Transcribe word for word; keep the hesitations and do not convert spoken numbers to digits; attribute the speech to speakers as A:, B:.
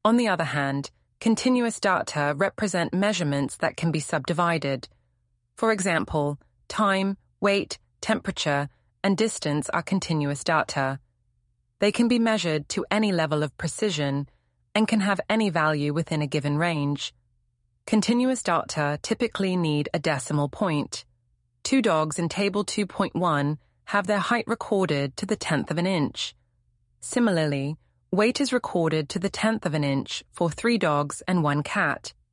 A: On the other hand, continuous data represent measurements that can be subdivided. For example, time, weight, temperature, and distance are continuous data. They can be measured to any level of precision and can have any value within a given range. Continuous data typically need a decimal point. Two dogs in Table two point one have their height recorded to the tenth of an inch. Similarly, weight is recorded to the tenth of an inch for three dogs and one cat.